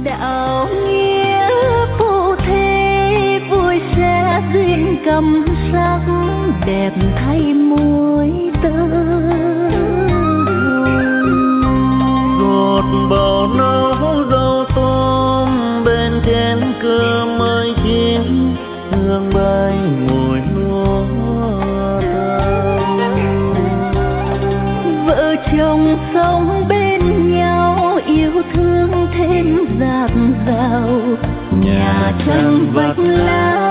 đạo nghĩa phù thế vui sẽ duyên cầm sắc đẹp thay môi tơ. Gọt bầu nấu rau tôm bên chén cơm mới chín, hương bay mùi lúa thơm. Vợ chồng sống bên nhau yêu thương thêm dạt dào, nhà tranh vách lá